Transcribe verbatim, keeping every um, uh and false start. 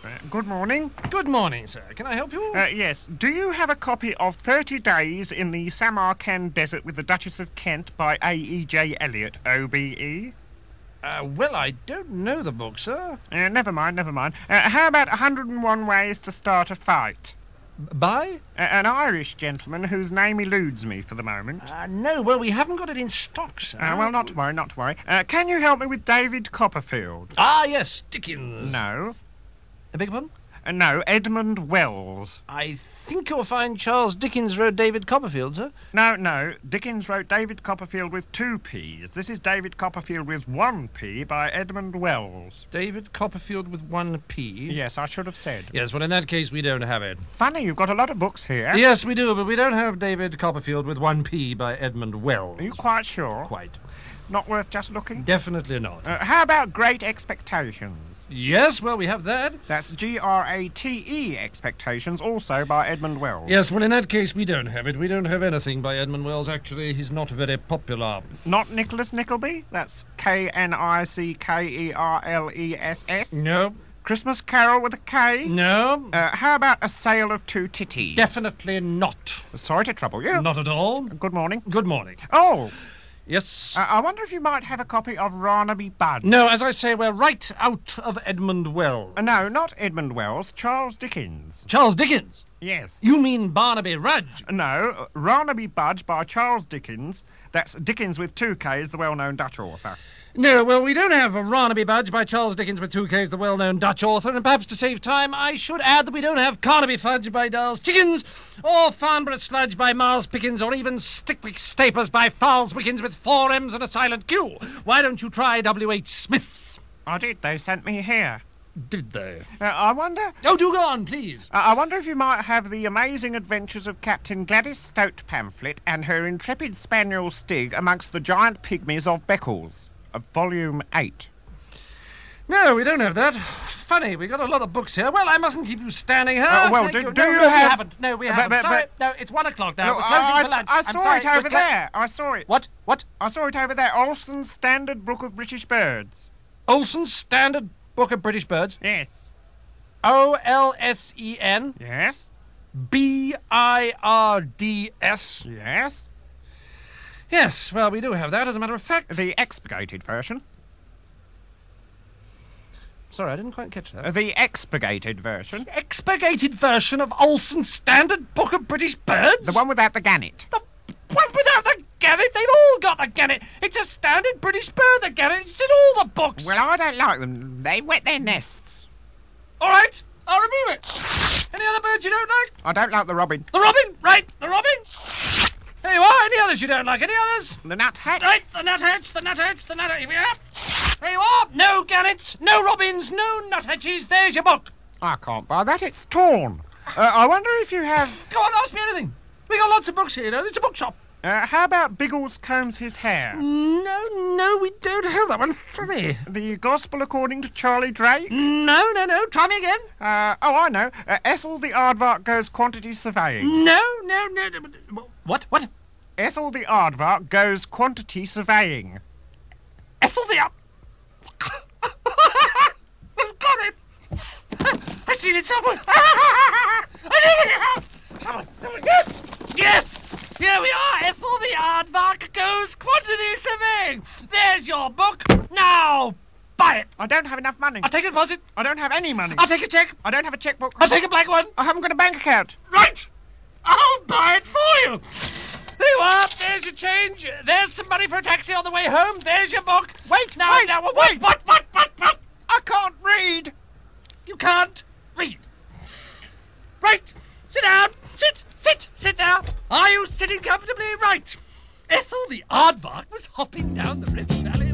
Uh, good morning. Good morning, sir. Can I help you? Uh, yes. Do you have a copy of thirty days in the Samarkand Desert with the Duchess of Kent by A E J Eliot, O B E? Uh, well, I don't know the book, sir. Uh, never mind, never mind. Uh, how about one hundred and one Ways to Start a Fight? By? Uh, an Irish gentleman whose name eludes me for the moment. Uh, no, well, we haven't got it in stock, sir. Uh, well, not to worry, not to worry. Uh, can you help me with David Copperfield? Ah, yes, Dickens. No. I beg your pardon? Uh, no, Edmund Wells. I think you'll find Charles Dickens wrote David Copperfield, sir. No, no. Dickens wrote David Copperfield with two P's. This is David Copperfield with one P by Edmund Wells. David Copperfield with one P? Yes, I should have said. Yes, well, in that case, we don't have it. Funny, you've got a lot of books here. Yes, we do, but we don't have David Copperfield with one P by Edmund Wells. Are you quite sure? Quite. Not worth just looking? Definitely not. Uh, how about Great Expectations? Yes, well, we have that. That's G R A T E Expectations, also by Edmund Wells. Yes, well, in that case, we don't have it. We don't have anything by Edmund Wells, actually. He's not very popular. Not Nicholas Nickleby? That's K N I C K E R L E S S? No. Christmas Carol with a K? No. Uh, how about A Sale of Two Titties? Definitely not. Sorry to trouble you. Not at all. Good morning. Good morning. Oh, Yes? uh, I wonder if you might have a copy of Barnaby Budge. No, as I say, we're right out of Edmund Wells. Uh, no, not Edmund Wells, Charles Dickens. Charles Dickens? Yes. You mean Barnaby Rudge? No, Barnaby Budge by Charles Dickens. That's Dickens with two Ks, the well-known Dutch author. No, well, we don't have a Barnaby Budge by Charles Dickens with two Ks, the well-known Dutch author, and perhaps to save time, I should add that we don't have Carnaby Fudge by Darles Chickens, or Farnborough Sludge by Miles Pickens, or even Stickwick Staples by Fowles Wickens with four M's and a silent Q. Why don't you try W H Smith's? I did, they sent me here. Did they? Uh, I wonder... Oh, do go on, please. Uh, I wonder if you might have The Amazing Adventures of Captain Gladys Stout pamphlet and her intrepid spaniel Stig amongst the giant pygmies of Beccles. Of volume eight. No, we don't have that. Funny, we got a lot of books here. Well, I mustn't keep you standing here. Uh, well, Thank do- you. do no, you no, have- we haven't. No, we But- haven't. but- sorry. but- No, it's one o'clock now. No, We're closing I, for lunch. I, I I'm saw sorry. it over We're clo- there. I saw it. What? What? I saw it over there. Olson's Standard Book of British Birds. Olsen's Standard Book of British Birds. Yes. O L S E N Yes. B I R D S. Yes. Yes, well, we do have that, as a matter of fact. The expurgated version. Sorry, I didn't quite catch that. Uh, The expurgated version. Expurgated version of Olsen's Standard Book of British Birds? The one without the gannet. The one without the gannet? They've all got the gannet. It's a standard British bird, the gannet. It's in all the books. Well, I don't like them. They wet their nests. All right, I'll remove it. Any other birds you don't like? I don't like the robin. The robin, right, the robin. There you are. Any others you don't like? Any others? The nuthatch. Right, the nuthatch, the nuthatch, the nuthatch. Here we are. There you are. No gannets, no robins, no nuthatches. There's your book. I can't buy that. It's torn. Uh, I wonder if you have... Go on, ask me anything. We got lots of books here, you know. It's a bookshop. Uh, how about Biggles combs his hair? No, no, we don't have that one. Funny. The Gospel according to Charlie Drake? No, no, no. Try me again. Uh, oh, I know. Uh, Ethel the Aardvark goes quantity surveying. No, no, no. no. What? What? Ethel the Aardvark goes quantity surveying. Ethel the... I've got it. I've seen it somewhere. I knew it. Someone, someone. Yes, yes. Here we are. Ethel the Aardvark goes quantity surveying. There's your book. Now, buy it. I don't have enough money. I'll take a deposit. I don't have any money. I'll take a check. I don't have a checkbook. I'll take a blank one. I haven't got a bank account. Right. I'll buy it for you. There you are. There's your change. There's some money for a taxi on the way home. There's your book. Wait, now, wait, now, what, wait. What, what, what, what? I can't read. You can't read. Right. Sit down. Sit, sit, sit there. Are you sitting comfortably? Right. Ethel the Aardvark was hopping down the Rift Valley